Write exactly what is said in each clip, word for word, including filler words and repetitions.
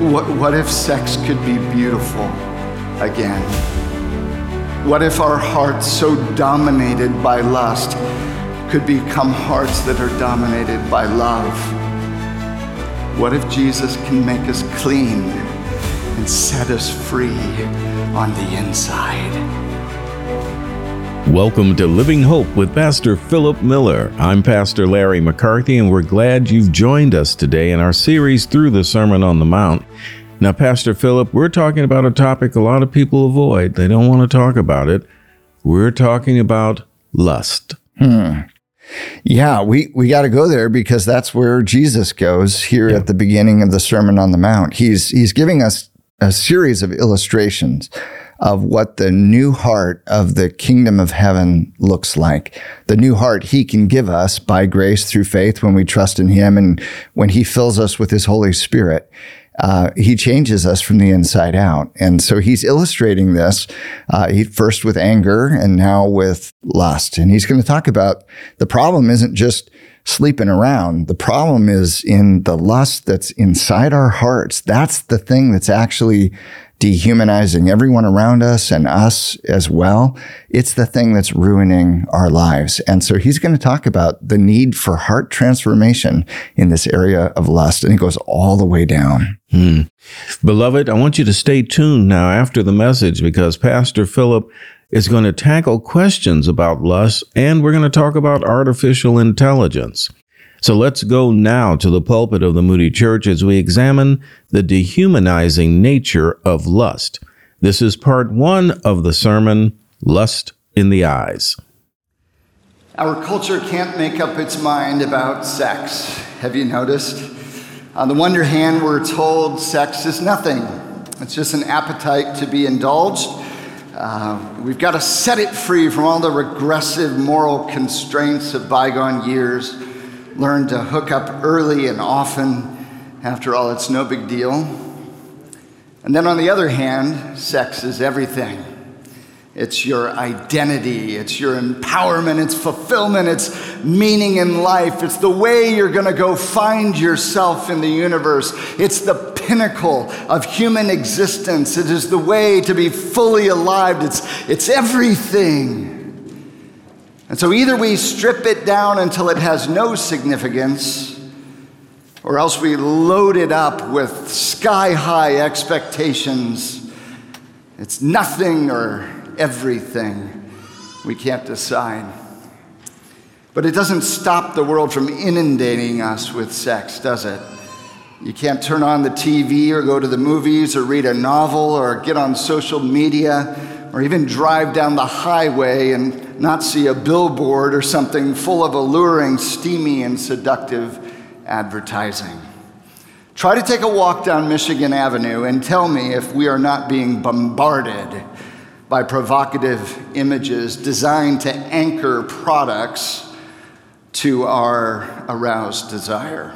What, what if sex could be beautiful again? What if our hearts, so dominated by lust, could become hearts that are dominated by love? What if Jesus can make us clean and set us free on the inside? Welcome to Living Hope with Pastor Philip Miller. I'm Pastor Larry McCarthy, and we're glad you've joined us today in our series through the Sermon on the Mount. Now, Pastor Philip, we're talking about a topic a lot of people avoid. They don't want to talk about it. We're talking about lust. Hmm. Yeah, we, we got to go there because that's where Jesus goes here yeah. at the beginning of the Sermon on the Mount. He's he's giving us a series of illustrations of what the new heart of the kingdom of heaven looks like. The new heart he can give us by grace through faith when we trust in him, and when he fills us with his Holy Spirit. Uh, he changes us from the inside out. And so he's illustrating this uh, he, first with anger and now with lust. And he's going to talk about the problem isn't just sleeping around. The problem is in the lust that's inside our hearts. That's the thing that's actually dehumanizing everyone around us and us as well. It's the thing that's ruining our lives. And so he's going to talk about the need for heart transformation in this area of lust. And he goes all the way down. Hmm. Beloved, I want you to stay tuned now after the message, because Pastor Philip is going to tackle questions about lust, and we're going to talk about artificial intelligence. So let's go now to the pulpit of the Moody Church as we examine the dehumanizing nature of lust. This is part one of the sermon, Lust in the Eyes. Our culture can't make up its mind about sex. Have you noticed? On the one hand, we're told sex is nothing. It's just an appetite to be indulged. Uh, we've got to set it free from all the regressive moral constraints of bygone years. Learn to hook up early and often. After all, it's no big deal. And then on the other hand, sex is everything. It's your identity, it's your empowerment, it's fulfillment, it's meaning in life. It's the way you're going to go find yourself in the universe. It's the pinnacle of human existence. It is the way to be fully alive. It's, it's everything. And so either we strip it down until it has no significance, or else we load it up with sky-high expectations. It's nothing or everything. We can't decide. But it doesn't stop the world from inundating us with sex, does it? You can't turn on the T V or go to the movies or read a novel or get on social media or even drive down the highway and not see a billboard or something full of alluring, steamy, and seductive advertising. Try to take a walk down Michigan Avenue and tell me if we are not being bombarded by provocative images designed to anchor products to our aroused desire.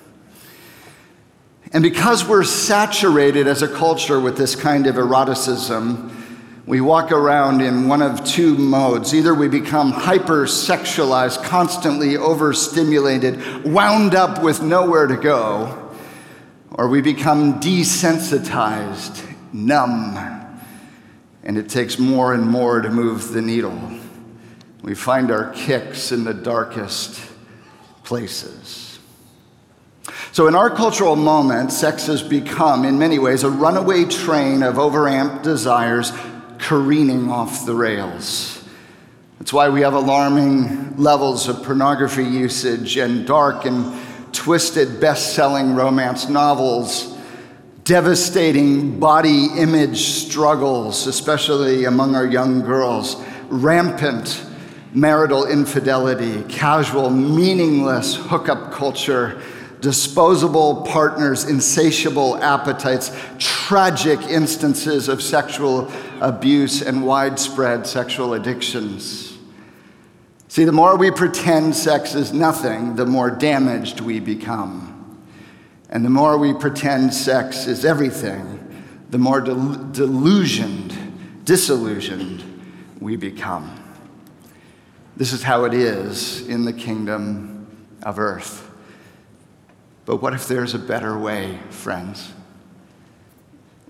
And because we're saturated as a culture with this kind of eroticism, we walk around in one of two modes. Either we become hyper-sexualized, constantly overstimulated, wound up with nowhere to go, or we become desensitized, numb, and it takes more and more to move the needle. We find our kicks in the darkest places. So in our cultural moment, sex has become, in many ways, a runaway train of overamped desires careening off the rails. That's why we have alarming levels of pornography usage and dark and twisted best-selling romance novels, devastating body image struggles, especially among our young girls, rampant marital infidelity, casual, meaningless hookup culture, disposable partners, insatiable appetites, tragic instances of sexual abuse, and widespread sexual addictions. See, the more we pretend sex is nothing, the more damaged we become. And the more we pretend sex is everything, the more del- delusioned, disillusioned we become. This is how it is in the kingdom of earth. But what if there's a better way, friends?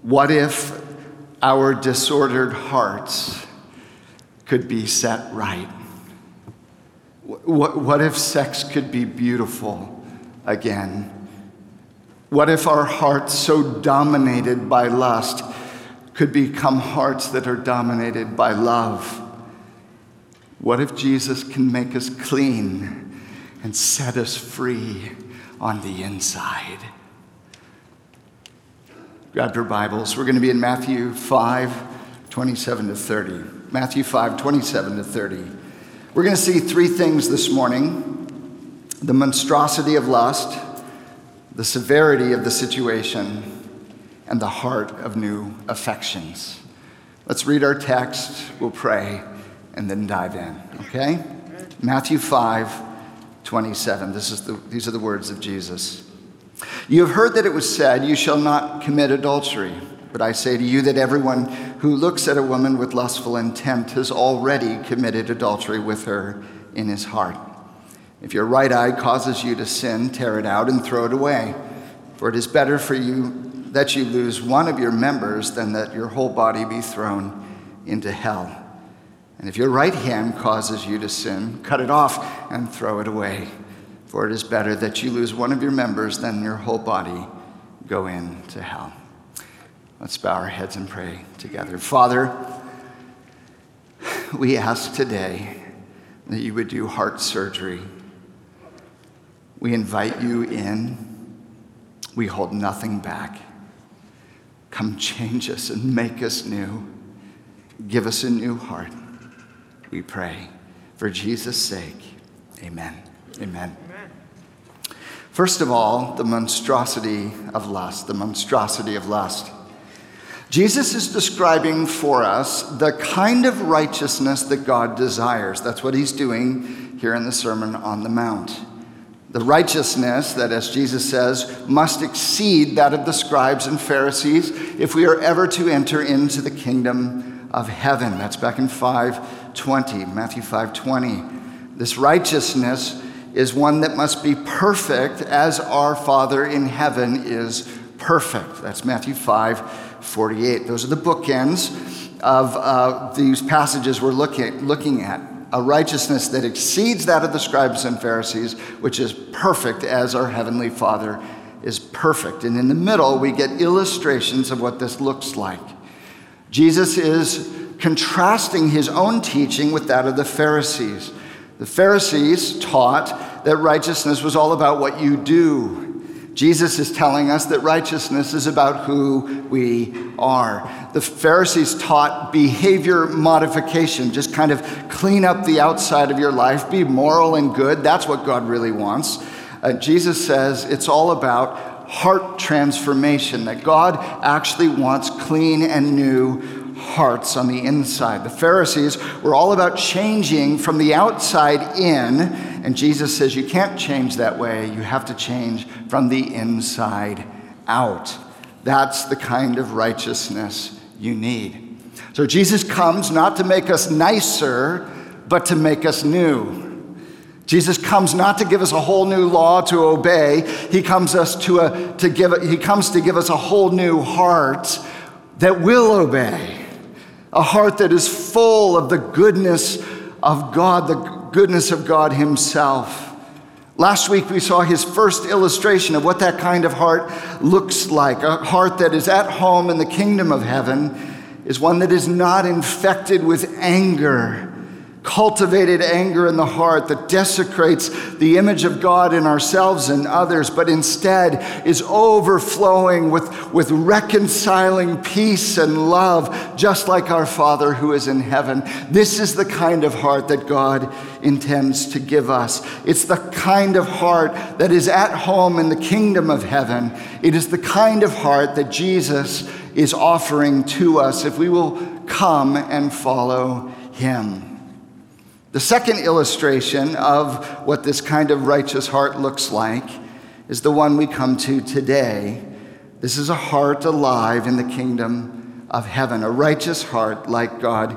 What if our disordered hearts could be set right? What, what if sex could be beautiful again? What if our hearts, so dominated by lust, could become hearts that are dominated by love? What if Jesus can make us clean and set us free on the inside? Grab your Bibles. We're going to be in Matthew five, twenty-seven to thirty. Matthew five, twenty-seven to thirty. We're going to see three things this morning: the monstrosity of lust, the severity of the situation, and the heart of new affections. Let's read our text, we'll pray, and then dive in, okay? Matthew five, twenty-seven. This is the, these are the words of Jesus. You have heard that it was said, you shall not commit adultery. But I say to you that everyone who looks at a woman with lustful intent has already committed adultery with her in his heart. If your right eye causes you to sin, tear it out and throw it away. For it is better for you that you lose one of your members than that your whole body be thrown into hell. And if your right hand causes you to sin, cut it off and throw it away. For it is better that you lose one of your members than your whole body go into hell. Let's bow our heads and pray together. Father, we ask today that you would do heart surgery. We invite you in. We hold nothing back. Come change us and make us new. Give us a new heart, we pray. For Jesus' sake, amen. Amen. Amen. First of all, the monstrosity of lust, the monstrosity of lust. Jesus is describing for us the kind of righteousness that God desires. That's what he's doing here in the Sermon on the Mount. The righteousness that, as Jesus says, must exceed that of the scribes and Pharisees if we are ever to enter into the kingdom of heaven. That's back in five twenty, Matthew five twenty. This righteousness is one that must be perfect as our Father in heaven is perfect. That's Matthew five forty-eight. Those are the bookends of uh, these passages we're looking, looking at. A righteousness that exceeds that of the scribes and Pharisees, which is perfect as our Heavenly Father is perfect. And in the middle, we get illustrations of what this looks like. Jesus is contrasting his own teaching with that of the Pharisees. The Pharisees taught that righteousness was all about what you do. Jesus is telling us that righteousness is about who we are. The Pharisees taught behavior modification, just kind of clean up the outside of your life, be moral and good. That's what God really wants. Uh, Jesus says it's all about heart transformation, that God actually wants clean and new hearts on the inside. The Pharisees were all about changing from the outside in, and Jesus says you can't change that way. You have to change from the inside out. That's the kind of righteousness you need. So Jesus comes not to make us nicer, but to make us new. Jesus comes not to give us a whole new law to obey. He comes us to a to give he comes to give us a whole new heart that will obey. A heart that is full of the goodness of God, the goodness of God himself. Last week we saw his first illustration of what that kind of heart looks like. A heart that is at home in the kingdom of heaven is one that is not infected with anger, cultivated anger in the heart that desecrates the image of God in ourselves and others, but instead is overflowing with, with reconciling peace and love, just like our Father who is in heaven. This is the kind of heart that God intends to give us. It's the kind of heart that is at home in the kingdom of heaven. It is the kind of heart that Jesus is offering to us if we will come and follow him. The second illustration of what this kind of righteous heart looks like is the one we come to today. This is a heart alive in the kingdom of heaven, a righteous heart like God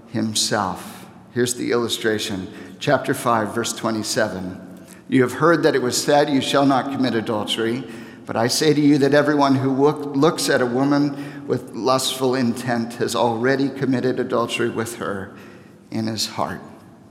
himself. Here's the illustration, chapter five, verse twenty-seven. You have heard that it was said, you shall not commit adultery. But I say to you that everyone who look, looks at a woman with lustful intent has already committed adultery with her in his heart.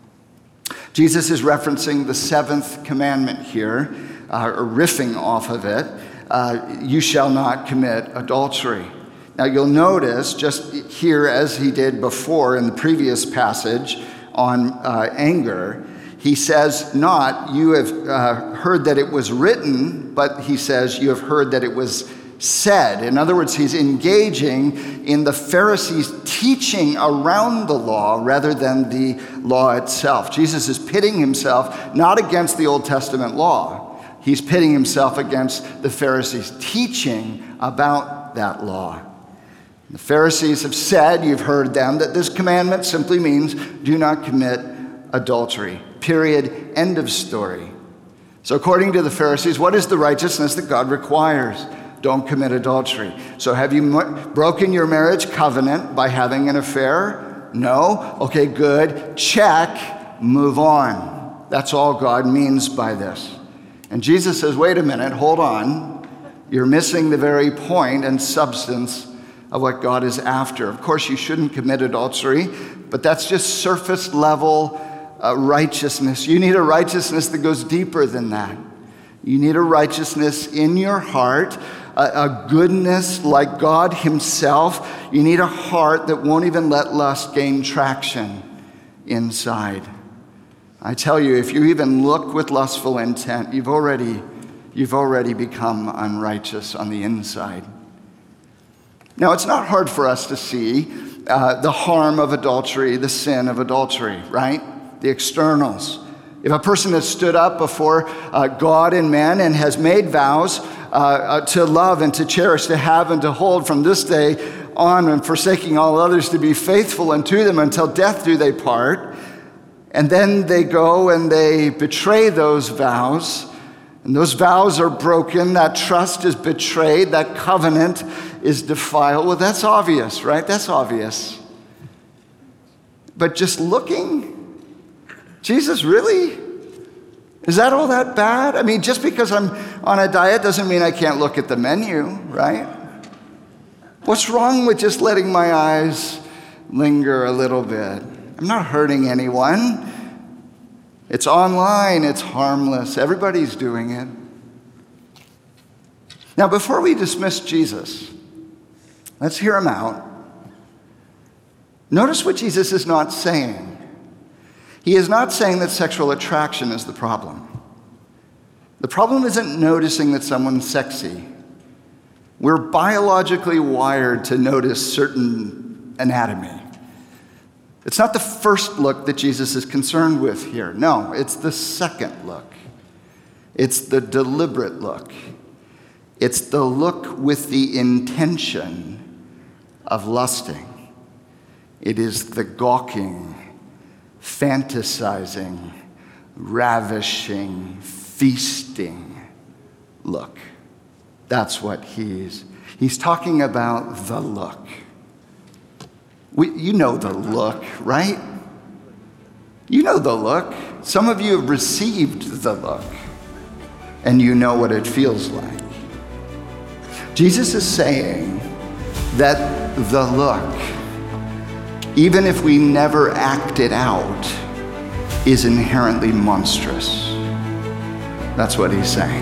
Jesus is referencing the seventh commandment here, uh, or riffing off of it. Uh, you shall not commit adultery. Now you'll notice just here, as he did before in the previous passage on uh, anger, he says not, you have uh, heard that it was written, but he says you have heard that it was said. In other words, he's engaging in the Pharisees' teaching around the law rather than the law itself. Jesus is pitting himself not against the Old Testament law. He's pitting himself against the Pharisees' teaching about that law. The Pharisees have said, you've heard them, that this commandment simply means do not commit adultery. Period. End of story. So according to the Pharisees, what is the righteousness that God requires? Don't commit adultery. So have you broken your marriage covenant by having an affair? No? Okay, good. Check. Move on. That's all God means by this. And Jesus says, wait a minute, hold on. You're missing the very point and substance of what God is after. Of course, you shouldn't commit adultery, but that's just surface level uh, righteousness. You need a righteousness that goes deeper than that. You need a righteousness in your heart, a, a goodness like God himself. You need a heart that won't even let lust gain traction inside. I tell you, if you even look with lustful intent, you've already, you've already become unrighteous on the inside. Now, it's not hard for us to see uh, the harm of adultery, the sin of adultery, right? The externals. If a person has stood up before uh, God and man and has made vows uh, uh, to love and to cherish, to have and to hold from this day on, and forsaking all others, to be faithful unto them until death do they part, and then they go and they betray those vows, and those vows are broken, that trust is betrayed, that covenant is defiled. Well, that's obvious, right? That's obvious. But just looking, Jesus, really? Is that all that bad? I mean, just because I'm on a diet doesn't mean I can't look at the menu, right? What's wrong with just letting my eyes linger a little bit? I'm not hurting anyone. It's online, it's harmless. Everybody's doing it. Now, before we dismiss Jesus, let's hear him out. Notice what Jesus is not saying. He is not saying that sexual attraction is the problem. The problem isn't noticing that someone's sexy. We're biologically wired to notice certain anatomy. It's not the first look that Jesus is concerned with here. No, it's the second look. It's the deliberate look. It's the look with the intention of lusting. It is the gawking, fantasizing, ravishing, feasting look. That's what he's, he's talking about, the look. We, you know the look, right? You know the look. Some of you have received the look, and you know what it feels like. Jesus is saying that the look, even if we never act it out, is inherently monstrous. That's what he's saying.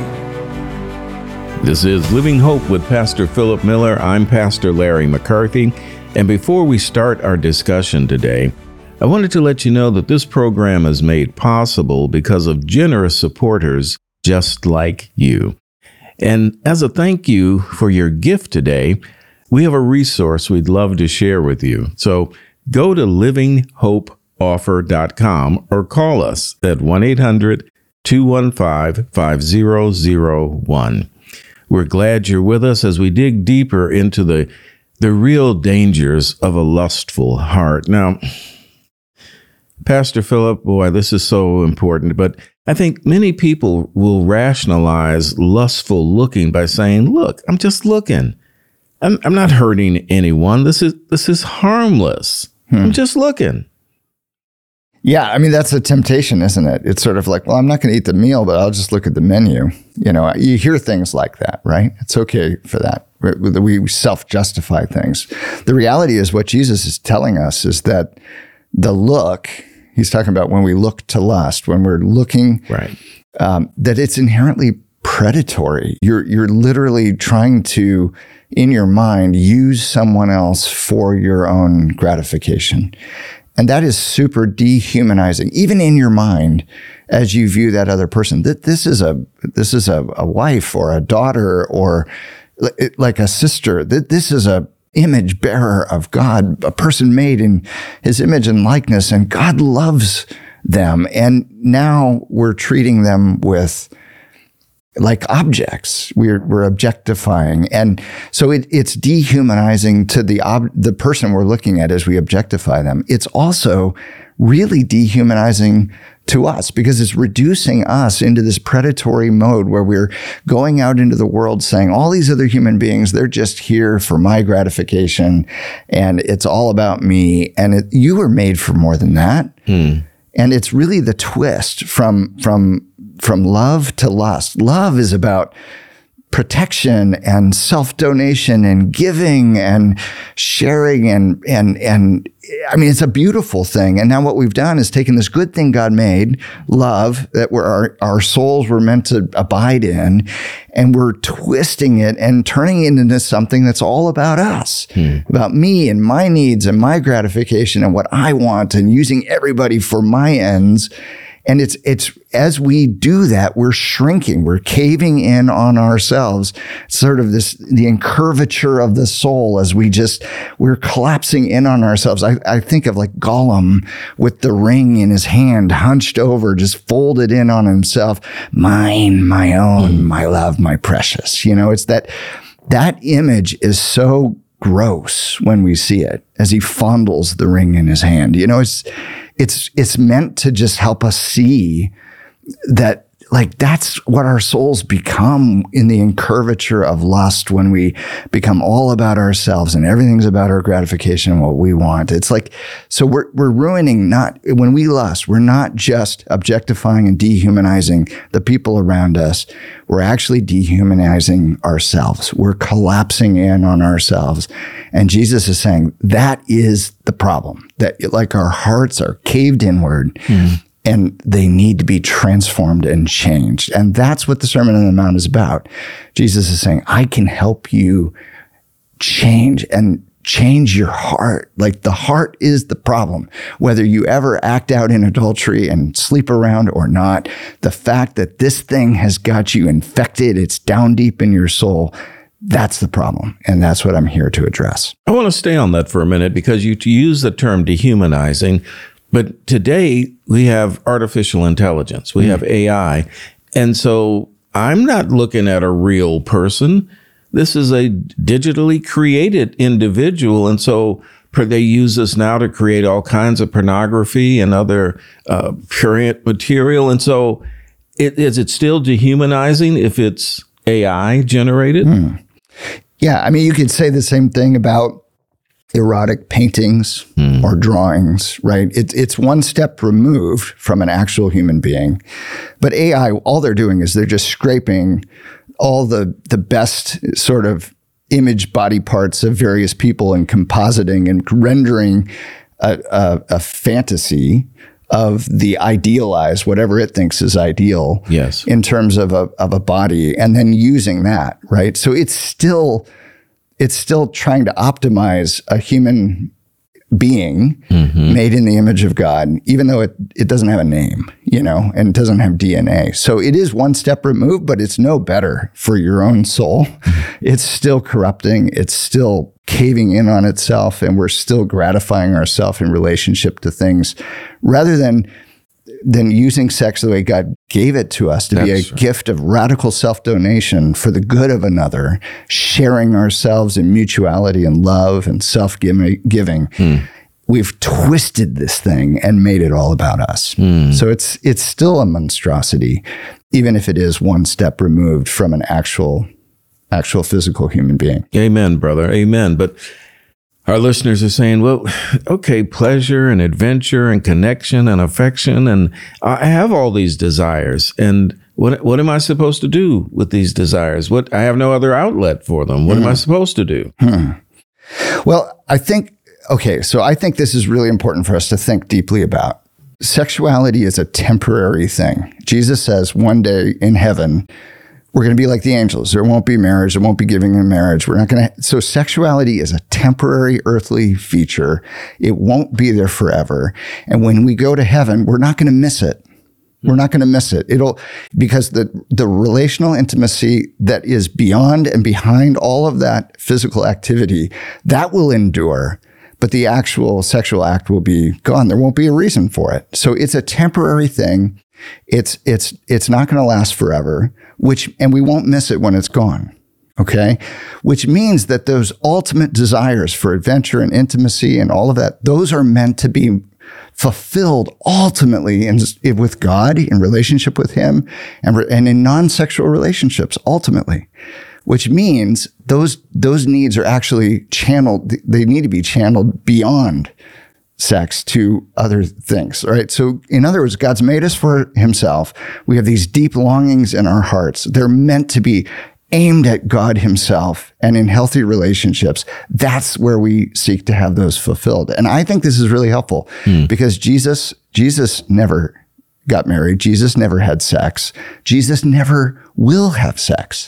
This is Living Hope with Pastor Philip Miller. I'm Pastor Larry McCarthy. And before we start our discussion today, I wanted to let you know that this program is made possible because of generous supporters just like you. And as a thank you for your gift today, we have a resource we'd love to share with you. So go to living hope offer dot com or call us at one eight hundred two one five five zero zero one. We're glad you're with us as we dig deeper into the the real dangers of a lustful heart. Now, Pastor Philip, boy, this is so important, but I think many people will rationalize lustful looking by saying, look, I'm just looking. I'm, I'm not hurting anyone. This is this is harmless. Hmm. I'm just looking. Yeah, I mean, that's a temptation, isn't it? It's sort of like, well, I'm not going to eat the meal, but I'll just look at the menu. You know, you hear things like that, right? It's okay for that. We self-justify things. The reality is what Jesus is telling us is that the look, he's talking about when we look to lust, when we're looking, right. um, that it's inherently predatory. You're you're literally trying to, in your mind, use someone else for your own gratification. And that is super dehumanizing, even in your mind, as you view that other person. That this is a this is a, a wife or a daughter or like a sister. That this is a image bearer of God, a person made in his image and likeness, and God loves them. And now we're treating them with like objects. We're we're objectifying, and so it, it's dehumanizing to the ob- the person we're looking at as we objectify them. It's also really dehumanizing to us because it's reducing us into this predatory mode where we're going out into the world saying all these other human beings, they're just here for my gratification, and it's all about me. And it, you were made for more than that. Hmm. And it's really the twist from from. From love to lust. Love is about protection and self-donation and giving and sharing and, and, and I mean, it's a beautiful thing. And now what we've done is taken this good thing God made, love, that we're, our, our souls were meant to abide in, and we're twisting it and turning it into something that's all about us, hmm. about me and my needs and my gratification and what I want, and using everybody for my ends. And it's, it's, as we do that, we're shrinking, we're caving in on ourselves, sort of this, the incurvature of the soul as we just, we're collapsing in on ourselves. I, I think of like Gollum with the ring in his hand, hunched over, just folded in on himself. Mine, my own, my love, my precious. You know, it's that, that image is so gross when we see it as he fondles the ring in his hand. You know, it's, It's it's meant to just help us see that, like, that's what our souls become in the incurvature of lust when we become all about ourselves and everything's about our gratification and what we want. It's like, so we're we're ruining, not, when we lust, we're not just objectifying and dehumanizing the people around us. We're actually dehumanizing ourselves. We're collapsing in on ourselves. And Jesus is saying that is the problem, that like our hearts are caved inward. Mm. And they need to be transformed and changed. And that's what the Sermon on the Mount is about. Jesus is saying, I can help you change and change your heart. Like, the heart is the problem. Whether you ever act out in adultery and sleep around or not, the fact that this thing has got you infected, it's down deep in your soul, that's the problem. And that's what I'm here to address. I want to stay on that for a minute because you use the term dehumanizing. But today we have artificial intelligence, we mm. have A I. And so I'm not looking at a real person. This is a digitally created individual. And so they use this now to create all kinds of pornography and other uh, prurient material. And so it, is it still dehumanizing if it's A I generated? Mm. Yeah, I mean, you could say the same thing about erotic paintings mm. or drawings, right? It, it's one step removed from an actual human being. But A I, all they're doing is they're just scraping all the, the best sort of image body parts of various people and compositing and rendering a, a, a fantasy of the idealized, whatever it thinks is ideal, yes, in terms of a, of a body, and then using that, right? So it's still... It's still trying to optimize a human being mm-hmm. made in the image of God, even though it, it doesn't have a name, you know, and it doesn't have D N A. So it is one step removed, but it's no better for your own soul. It's still corrupting. It's still caving in on itself, and we're still gratifying ourselves in relationship to things rather than than using sex the way God gave it to us, to That's be a right. gift of radical self-donation for the good of another, sharing ourselves in mutuality and love and self-giving. Hmm. We've twisted this thing and made it all about us. Hmm. So it's it's still a monstrosity, even if it is one step removed from an actual actual physical human being. Amen, brother. Amen. But Our listeners are saying, well, okay, pleasure and adventure and connection and affection, and I have all these desires. And what what am I supposed to do with these desires? What I have no other outlet for them. What mm. am I supposed to do? Hmm. Well, I think, okay, so I think this is really important for us to think deeply about. Sexuality is a temporary thing. Jesus says one day in heaven, we're going to be like the angels. There won't be marriage. There won't be giving in marriage. We're not going to. So sexuality is a temporary earthly feature. It won't be there forever. And when we go to heaven, we're not going to miss it. We're not going to miss it. It'll, because the, the relational intimacy that is beyond and behind all of that physical activity, that will endure. But the actual sexual act will be gone. There won't be a reason for it. So it's a temporary thing. It's it's it's not going to last forever, which and we won't miss it when it's gone. Okay? Which means that those ultimate desires for adventure and intimacy and all of that, those are meant to be fulfilled ultimately in, with God, in relationship with Him, and, and in non-sexual relationships ultimately. Which means those those needs are actually channeled, they need to be channeled beyond sex to other things, right? So in other words, God's made us for Himself. We have these deep longings in our hearts. They're meant to be aimed at God Himself, and in healthy relationships, that's where we seek to have those fulfilled. And I think this is really helpful mm. because Jesus, Jesus never got married. Jesus never had sex. Jesus never will have sex.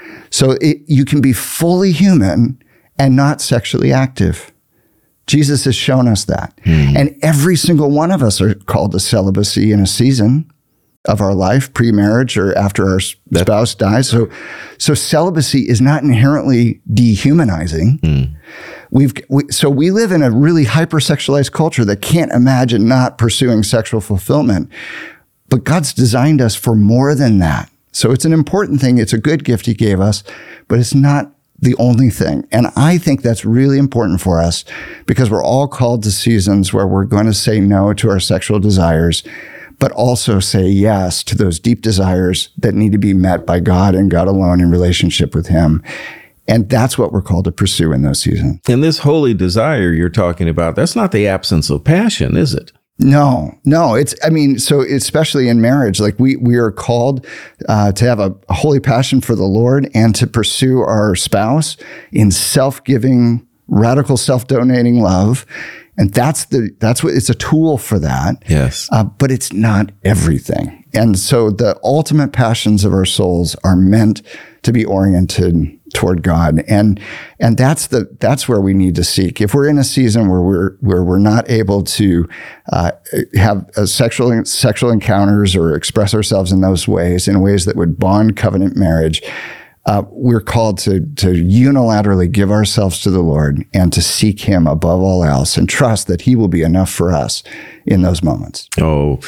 So it, you can be fully human and not sexually active. Jesus has shown us that. Mm. And every single one of us are called to celibacy in a season of our life, pre-marriage or after our that, spouse dies. So, so celibacy is not inherently dehumanizing. Mm. We've we, so we live in a really hypersexualized culture that can't imagine not pursuing sexual fulfillment. But God's designed us for more than that. So it's an important thing. It's a good gift He gave us, but it's not the only thing. And I think that's really important for us because we're all called to seasons where we're going to say no to our sexual desires, but also say yes to those deep desires that need to be met by God and God alone in relationship with Him. And that's what we're called to pursue in those seasons. And this holy desire you're talking about, that's not the absence of passion, is it? No, no. It's, I mean, so especially in marriage, like we, we are called uh, to have a, a holy passion for the Lord and to pursue our spouse in self-giving, radical self-donating love. And that's the, that's what, it's a tool for that. Yes. Uh, but it's not everything. And so the ultimate passions of our souls are meant to be oriented toward God. And, and that's the, that's where we need to seek. If we're in a season where we're, where we're not able to, uh, have a sexual, sexual encounters or express ourselves in those ways, in ways that would bond covenant marriage, uh, we're called to, to unilaterally give ourselves to the Lord and to seek Him above all else and trust that He will be enough for us in those moments. Oh,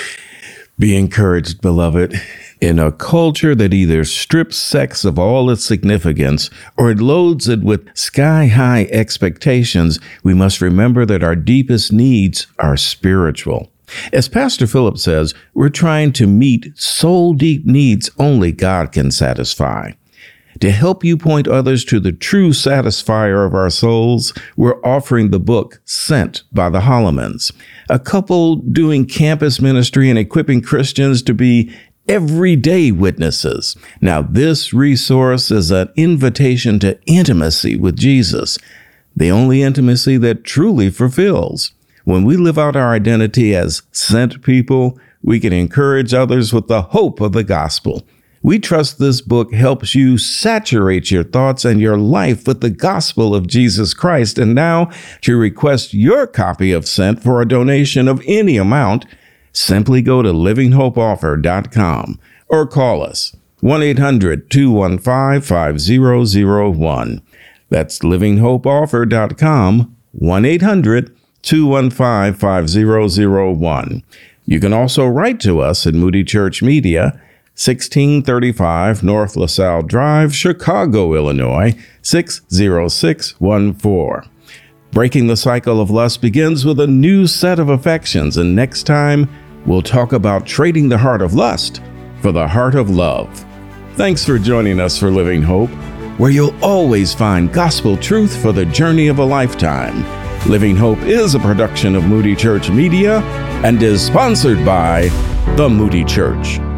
be encouraged, beloved. In a culture that either strips sex of all its significance or it loads it with sky-high expectations, we must remember that our deepest needs are spiritual. As Pastor Philip says, we're trying to meet soul-deep needs only God can satisfy. To help you point others to the true satisfier of our souls, we're offering the book Sent by the Hollemans, a couple doing campus ministry and equipping Christians to be everyday witnesses. Now, this resource is an invitation to intimacy with Jesus, the only intimacy that truly fulfills. When we live out our identity as sent people, we can encourage others with the hope of the gospel. We trust this book helps you saturate your thoughts and your life with the gospel of Jesus Christ. And now, to request your copy of Sent for a donation of any amount, simply go to living hope offer dot com or call us one eight hundred two one five five zero zero one. That's living hope offer dot com, one eight hundred two one five five zero zero one. You can also write to us at Moody Church Media, sixteen thirty-five North LaSalle Drive, Chicago, Illinois, six zero six one four. Breaking the cycle of lust begins with a new set of affections, and next time, we'll talk about trading the heart of lust for the heart of love. Thanks for joining us for Living Hope. where you'll always find gospel truth for the journey of a lifetime. Living Hope is a production of Moody Church Media and is sponsored by the Moody Church.